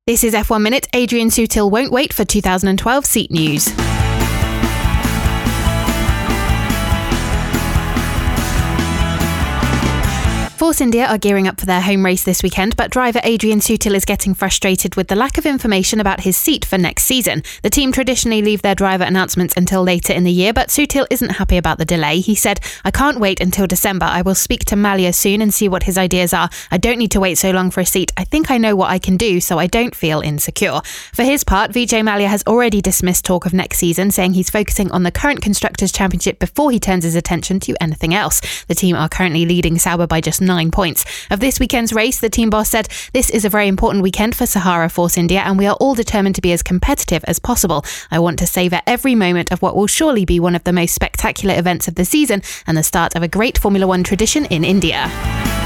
This is F1 Minute. Adrian Sutil won't wait for 2012 seat news. Force India are gearing up for their home race this weekend, but driver Adrian Sutil is getting frustrated with the lack of information about his seat for next season. The team traditionally leave their driver announcements until later in the year, but Sutil isn't happy about the delay. He said, "I can't wait until December. I will speak to Malia soon and see what his ideas are. I don't need to wait so long for a seat. I think I know what I can do, so I don't feel insecure." For his part, Vijay Mallya has already dismissed talk of next season, saying he's focusing on the current Constructors' Championship before he turns his attention to anything else. The team are currently leading Sauber by just 9 points. Of this weekend's race, the team boss said, "This is a very important weekend for Sahara Force India and we are all determined to be as competitive as possible. I want to savour every moment of what will surely be one of the most spectacular events of the season and the start of a great Formula One tradition in India."